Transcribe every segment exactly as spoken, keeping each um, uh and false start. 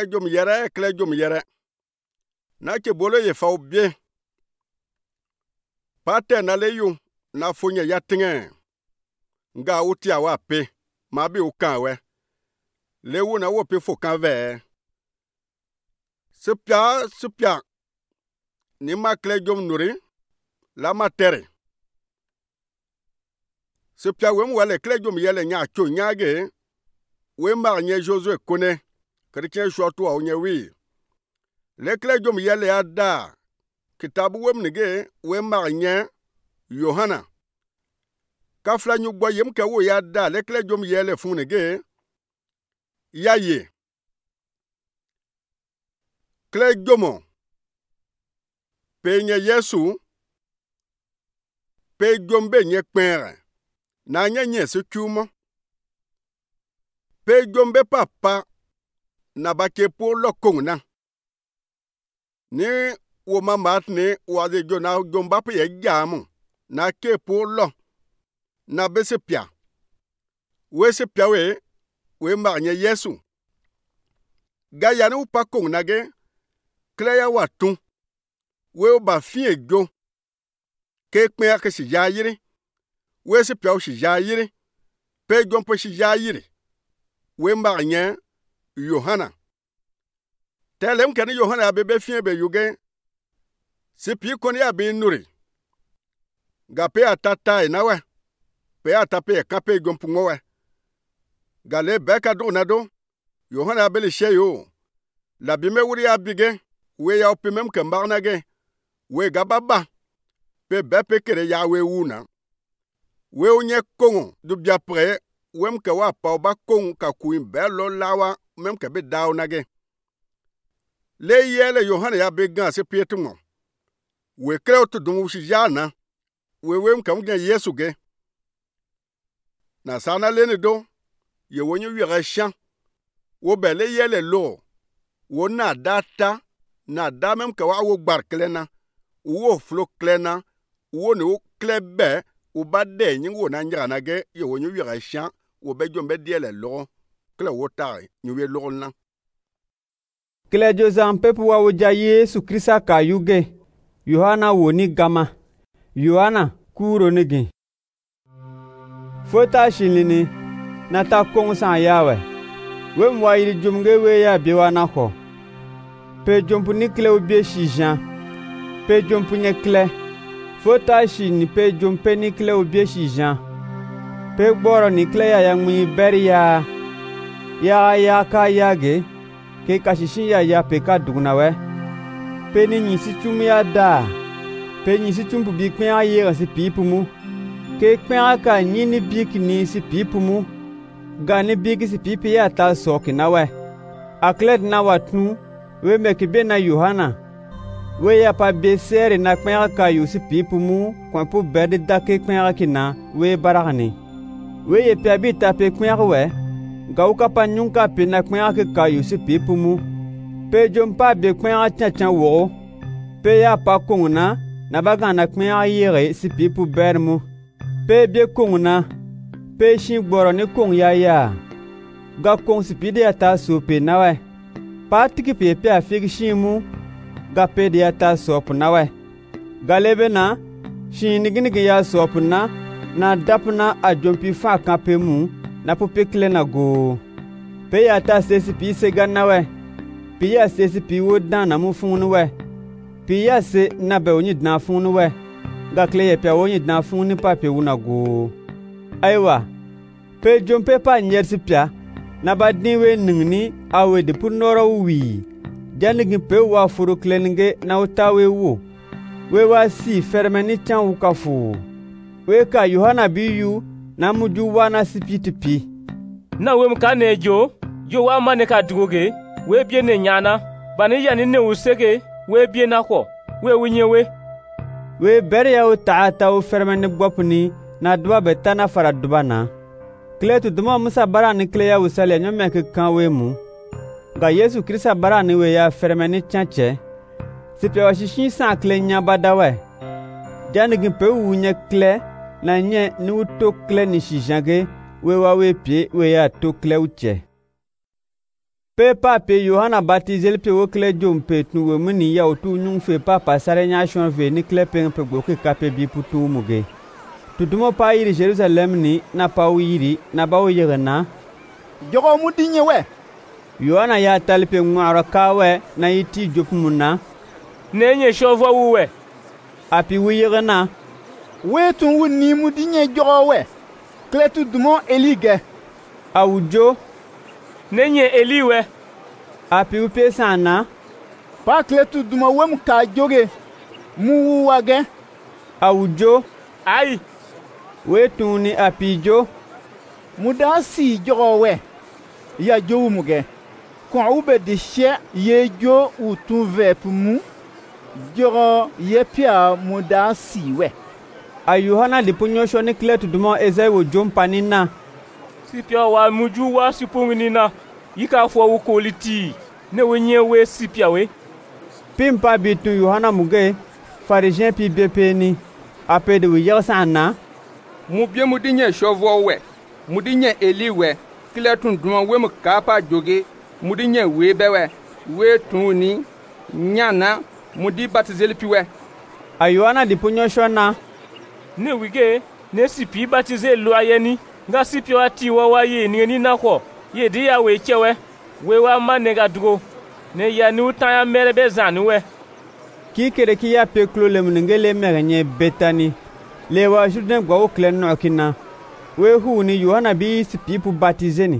jom yere kle jom yere. Na ke bolo ye fa obie. Pate na le yu na fonye ya tinge. Nga uti awa pe. Ma bi ukan we. Le wu na wo pe fokan ve. Sepia sepia. Ni ma kle jom nuri. La matere. Sepia we mwale kle jom yele nya cho nyage. We ma nye Josué kone. Chrétien choatu a onye wi. Le kle jom yele ada. Kitabu we mnege we ma nye Yohana. Kafla nyugbo yem ke wo ya da le kle jom yele funege. Ya ye. Kle jomo. Pe nye Yesu. Pe jombe nye kpere. Na nye nye se kumo. Pe jombe papa. Na bake po lo kongna. Ni wo mamat ni waze jo na jomba pe ye jamu. Na ke po lo. Na bese pia. We se pia we. We ma nye Yesu. Gaya ni upa kongna ge. Kleya watu. We oba fie jo. Ke kmea ke si jayiri. We se pia o si jayiri. Pe jompe si jayiri. We ma nye Yohana. Telem kene Yohana bebe fie be yuge. Si pi koni ya be nuri. Ga pe atata e na we. Pe atape e kape jompu ngowe. Ga le beka do na do. Yohana bele she yo. La bime wuri ya bige. We ya opi mem ke mbarna ge. We ga baba. Pe bepe kere ya we wuna. We unye kongo. Du bia pre. We mke wa pa oba kongo ka kuin belo lawa. Mem ke be dao na ge. Le yele Yohana ya be gan se pietu mo. We kreo tu dungu si jana. We we mke mge Yesu ge. Na sana lene do. Ye wonyo yere shan. Wo be le yele lo. Wo na data. Na da mem ke wa wo gbar klena. Wo flo klena. Wo ne wo klebe. Wo ba de nyi wo na njara na ge. Ye wonyo yere shan. Wo be jombe diele lo. Kle wo tare. Nywe lo na. Kle jozan pepu wa woja Yesu Krista ka yuge. Yohana woni gama. Yohana kuro nigi. Fota shilini. Nata kong san yawe. We mwa yiri jumge we ya biwa na ko. Pe jompu ni kle ubie shi jan. Pe jompu nye kle. Fota shilini pe jompe ni kle ubie shi jan. Pe gboro ni kle ya yang mwi beri ya. Ya ya ka yage. Ke kashishin ya ya pe ka dugna we. Pe ni nyisi chum ya da. Pe nyisi chum pu bi kwen a ye si pipu mu. Ke kwen a ka nyini bi ki ni si pipu mu. Ga ni bi ki si pipu ya ta soki na we. Aklet na watnu. We me ki be na Yohana. We ya pa be seri na kwen a ka yu si pipu mu. Kwen pu bedi da ke kwen a ki na. We barakani. We ye pe bi ta pe kwen a we. Ga uka pa nyunka pe na kwen a ke ka yu si pipu mu. Pe jompa be kwen a chan chan wo. Pe ya pa kongna. Na baga na kwen a yere si pipu ber mu. Pe be kongna. Pe shin gboro ni kong ya ya. Ga kong si pide ya ta so pe na we. Pa tiki pe pe a fig shin mu. Ga pe de ya ta so pu na we. Ga lebe na. Shin niginigi ya so pu na. Na dap na a jompi fa kan pe mu. Na pu pe kle na go. Pe ya ta se si pi se gan na we. Pi ya se si pi wo dan na mu fun nu we. Pi ya se na be onyi dna fun nu we. Ga kle ye pe onyi dna fun ni pa pe wu na go. Aiwa. Pe jompe pa nyer si pia. Na ba din we ningni awe de pu noro wi. Janigi pe wa furu kle nge na uta we wu. We wa si fermeni chan wu ka fu. We ka Yohana bi yu. Na muju wana sipiti pi. Na we mka ne jo. Jo wa mane ka dugoge. We bie ne nyana. Bani ya ni ne usege. We bie na ko. We winye we. We bere ya u taata u fermeni bopni. Na duba betana fara duba na. Kle tu duma musa bara ni kle ya usale nyome ke kan we mu. Ga Yesu Krista bara ni we ya fermeni chanche. Sipe wa shishin san kle nyaba dawe. Janigi pe u nye kle. Na nye ni u to kle ni shijange. We wa we pie we ya to kle uche. Pe pa pe Yohana baptizel pe wokle jom pe tu we mini ya otu nyung fe pa pasare nya shon ve ni kle pe pe goke kape bi putu muge. Tudumo pa yiri Jerusalem ni na pa yiri na ba yirna. Jogo mu dinye we. Yohana ya talpe ngwara kawe na yiti jopumuna. Nenye shovo wuwe. Api wiyirna. We tun wu ni mu dinye jogo we. Kle tu dumo elige. Awujo. Nenye eliwe. Api upe sana. Pa kle tu dumo we mu ka joge. Mu wage. Awujo. Ai. We tun ni api jo. Muda si jogo we. Ya jo muge. Kwa ube de she ye jo u tun ve pumu. Jogo ye pia muda si we. A Yohana di punyo shoni kle tu dumo eze wo jom panina. Si pia wa muju wa sipunginina. Yika fwa wukoliti. Ne wenye we si pia we. Pimpa bitu Yohana muge. Farisien pi bepeni. Ape de wiyer sana. Mubye mudinye shovo we. Mudinye eli we. Kile tun dumo we mu kapa joge. Mudinye we bewe. We tuni. Nyana. Mudi batizeli piwe. A Yohana di punyo shona. Ne wige. Ne sipi batize lo ayeni. Nga sipi wa ti wa wa ye ni ni na ko. Ye di ya we chewe. We wa ma ne ga dugo. Ne ya ni utan ya mere be zanu we. Ki kere ki ya pe klo le mngele merenye betani. Le wa juden gwa o klen no kina. We hu ni Yohana bi sipi pu batizeni.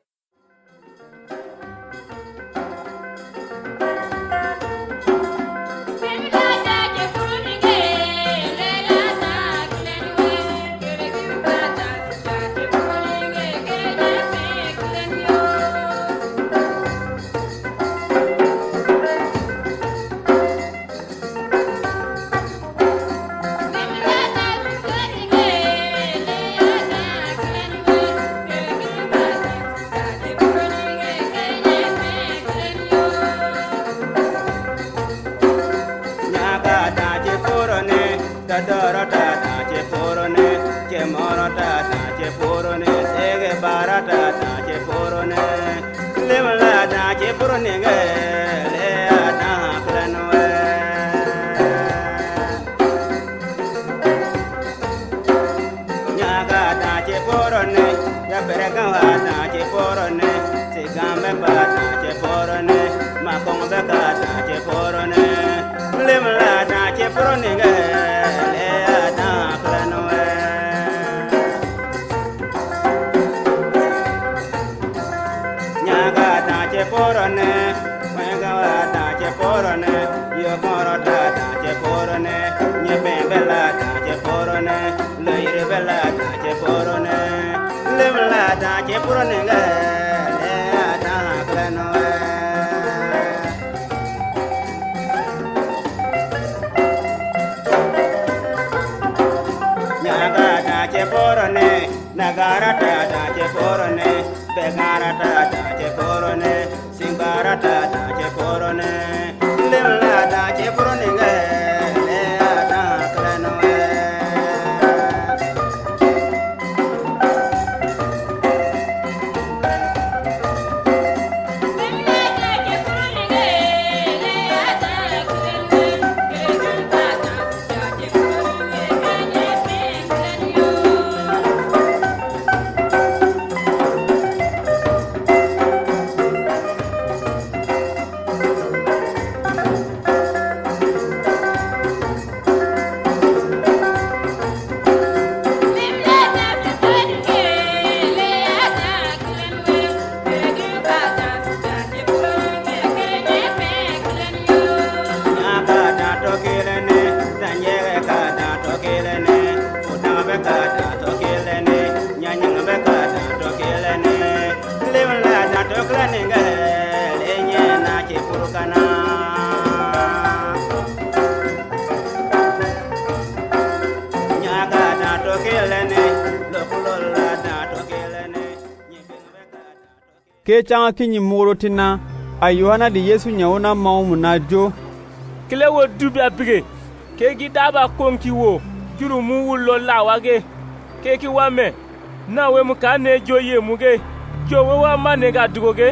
Ke changa kinyi morotina a Yohana di Yesu nyaona maumu na jo. Kile wo dubi abige. Ke gi daba konki wo. Kiru mu wulo la wage. Ke ki wame. Na we mu ka ne jo ye muge. Jo we wa ma ne ga dugoge.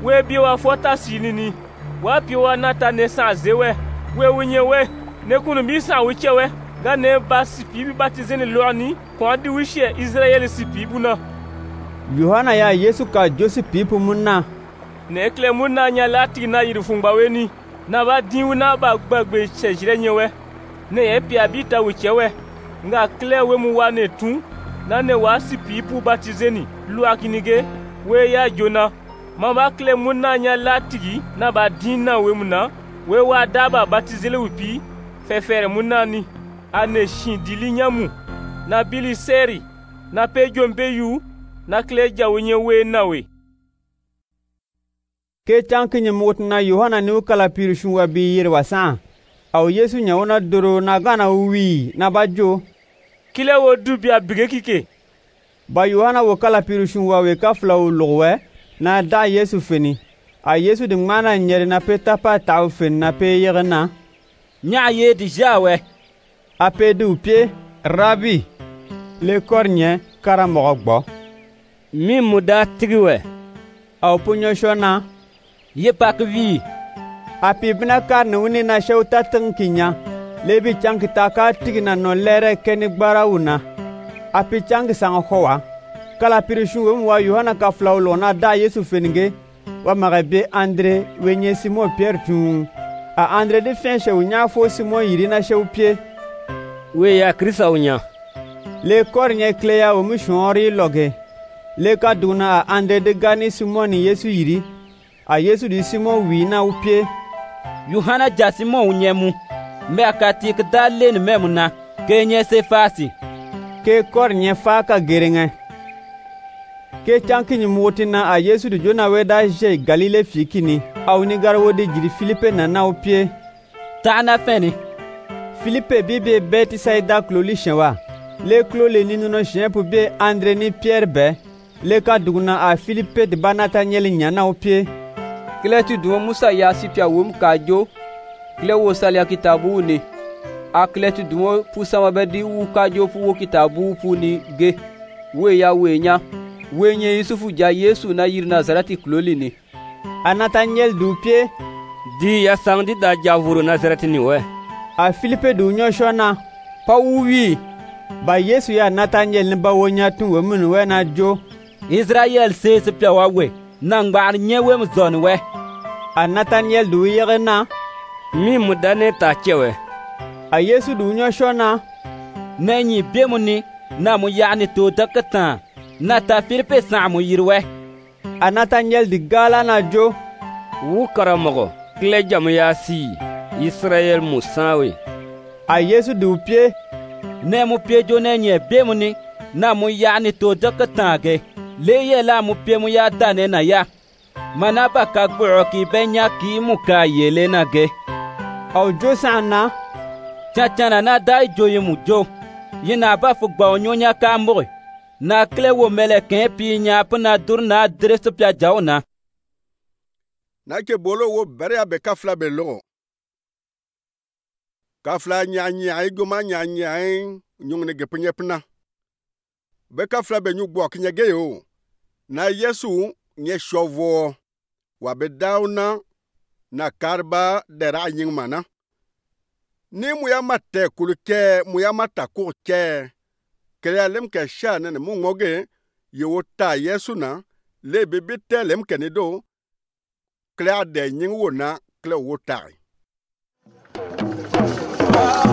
we bi wa fota sini ni wa pi wa nata ne sa zewe we wunye we ne kunu bi sa wuche we ga ne ba sipi bi baptize ni loni ko adi wishe Israel sipi buna Yohana ya Yesu ka Joseph pipu munna ne kle munna nya lati na yiri fungba weni na ba diwu na ba gbagbe chejire nyewe ne ye pi abita wuche we nga kle we mu wa ne tun na ne wa sipi pu baptize ni lu akinige we ya Jona mama kle munna nya lati na ba dinna we muna we wa daba baptize wupi fefere munna ni ane shindili nyamu na bili seri na pejo mbeyu na kleja wenye we nawe ke tanki nyemot na Yohana ni kala pirishu wa bi yir wasa au Yesu nyawona doro na gana wi na bajo kile wo dubia bige kike ba Yohana wo kala pirishu wa we ka flaw lugwe na da Yesu fini a Yesu de mana nyere na peta pa taw fin na pe yirna nya ye di jawe a pe du pie rabi le kornye karamogbo mi muda tigiwe au punyo shona ye pak vi a pi bina kar ne woni na shauta tankinya lebi chanki taka tigina no lere keni barawuna a pi chanki sanga khowa kala pirishu we wa Yohana ka flawlo na da Yesu fenige wa magabe Andre wenye Simon Pierre tu a Andre de fenche unya fo Simon yiri na shew pie we ya Krista unya le kornye kleya o mushori loge le ka duna a Andre de gani Simon ni Yesu yiri a Yesu di Simon wi na upie Yohana ja Simon unyemu me akati kda len memuna kenye se fasi ke kornye fa ka gerenge ke chanki ni motina a Yesu di jona weda je Galile fikini au ni garwo de jiri Filipe na na upie ta feni Filipe bibe beti saida kloli shenwa le klole ni nuno shen pu be Andre ni Pierre be le ka duguna a Filipe de banata nyeli nyana upie kile tu dumo Musa ya sipia wum kajo kile wo salia kitabu ni a kile tu dumo pusa mabedi wu kajo fu wo kitabu fu ni ge we ya we nya we nye Yusufu ja Yesu na yir Nazareti kloli ni a Nathaniel du pie di ya sangdi da javuru Nazareti ni we a Filipe du nyo shona pa wi ba Yesu ya Nathaniel ni ba wonya tun we mun we na jo Israel se se pya wa we na ngbar nye we mzon we a Nathaniel du yirna mi mudane ta chewe a Yesu du nyo shona na nyi bemuni na mu yani to dakata na ta Filipe sa mu yirwe a Nathaniel di gala na jo wu karamogo kle jam ya si Israel musawe a Yesu du pie ne mu pie jo ne nye bemuni na mu yani to dakata ge le ye la mu pie mu ya dane na ya mana ba ka gbo ki benya ki mu ka yele na ge au jo sana chachana na dai jo ye mu jo yina ba fu gba onyonya ka mbo na kle wo mele ken pi nya pna dur na dres pya jauna na ke bolo wo bere abe kafla be lo kafla nya nya ay goma nya nya nyung ne gepnya pna be kafla be nyu gbo knya ge yo na Yesu nye shovo wa be dauna na karba dera nyin mana ni mu ya mate kuluke mu ya mata kurke kele lem ke shane ne mu ngoge yo ta Yesu na le bebe telem kenedo kle ade nyin wona kle wo tai